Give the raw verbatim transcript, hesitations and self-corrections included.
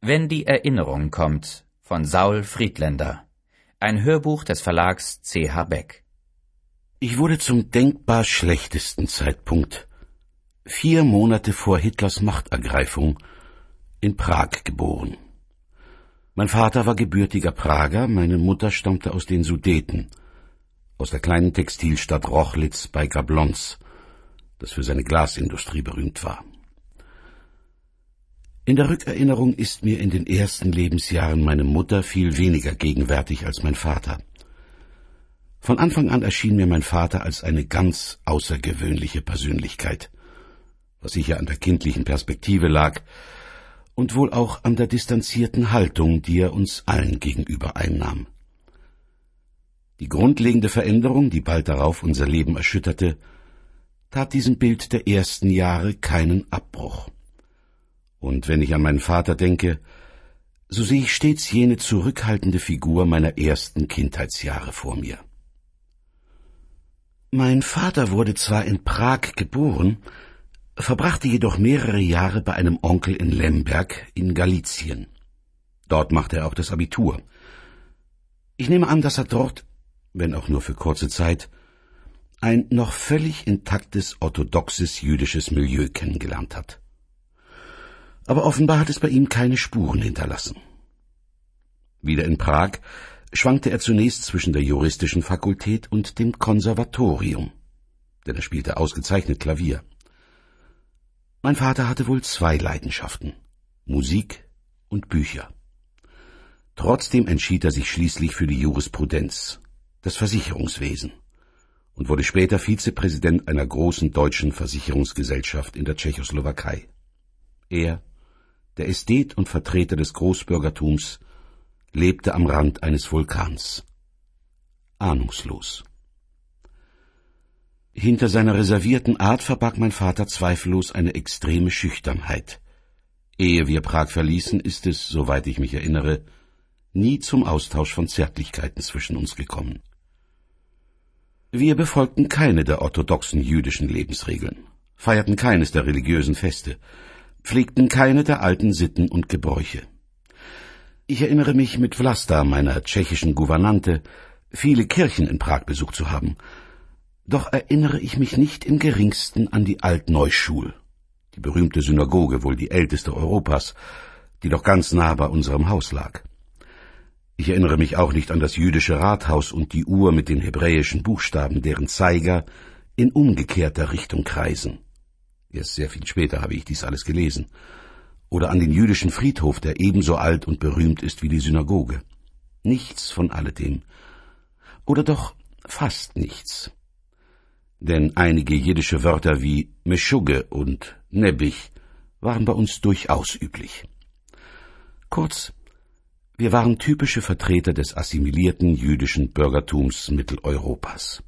Wenn die Erinnerung kommt von Saul Friedländer. Ein Hörbuch des Verlags C H Beck. Ich wurde zum denkbar schlechtesten Zeitpunkt, vier Monate vor Hitlers Machtergreifung, in Prag geboren. Mein Vater war gebürtiger Prager, meine Mutter stammte aus den Sudeten, aus der kleinen Textilstadt Rochlitz bei Gablonz, das für seine Glasindustrie berühmt war. In der Rückerinnerung ist mir in den ersten Lebensjahren meine Mutter viel weniger gegenwärtig als mein Vater. Von Anfang an erschien mir mein Vater als eine ganz außergewöhnliche Persönlichkeit, was sicher an der kindlichen Perspektive lag und wohl auch an der distanzierten Haltung, die er uns allen gegenüber einnahm. Die grundlegende Veränderung, die bald darauf unser Leben erschütterte, tat diesem Bild der ersten Jahre keinen Abbruch. Und wenn ich an meinen Vater denke, so sehe ich stets jene zurückhaltende Figur meiner ersten Kindheitsjahre vor mir. Mein Vater wurde zwar in Prag geboren, verbrachte jedoch mehrere Jahre bei einem Onkel in Lemberg in Galizien. Dort machte er auch das Abitur. Ich nehme an, dass er dort, wenn auch nur für kurze Zeit, ein noch völlig intaktes orthodoxes jüdisches Milieu kennengelernt hat. Aber offenbar hat es bei ihm keine Spuren hinterlassen. Wieder in Prag schwankte er zunächst zwischen der juristischen Fakultät und dem Konservatorium, denn er spielte ausgezeichnet Klavier. Mein Vater hatte wohl zwei Leidenschaften, Musik und Bücher. Trotzdem entschied er sich schließlich für die Jurisprudenz, das Versicherungswesen, und wurde später Vizepräsident einer großen deutschen Versicherungsgesellschaft in der Tschechoslowakei. Er, der Ästhet und Vertreter des Großbürgertums, lebte am Rand eines Vulkans. Ahnungslos. Hinter seiner reservierten Art verbarg mein Vater zweifellos eine extreme Schüchternheit. Ehe wir Prag verließen, ist es, soweit ich mich erinnere, nie zum Austausch von Zärtlichkeiten zwischen uns gekommen. Wir befolgten keine der orthodoxen jüdischen Lebensregeln, feierten keines der religiösen Feste, pflegten keine der alten Sitten und Gebräuche. Ich erinnere mich mit Vlasta, meiner tschechischen Gouvernante, viele Kirchen in Prag besucht zu haben. Doch erinnere ich mich nicht im geringsten an die Altneuschul, die berühmte Synagoge, wohl die älteste Europas, die doch ganz nah bei unserem Haus lag. Ich erinnere mich auch nicht an das jüdische Rathaus und die Uhr mit den hebräischen Buchstaben, deren Zeiger in umgekehrter Richtung kreisen. Erst sehr viel später habe ich dies alles gelesen. Oder an den jüdischen Friedhof, der ebenso alt und berühmt ist wie die Synagoge. Nichts von alledem. Oder doch fast nichts. Denn einige jiddische Wörter wie Meschugge und Nebbich waren bei uns durchaus üblich. Kurz, wir waren typische Vertreter des assimilierten jüdischen Bürgertums Mitteleuropas.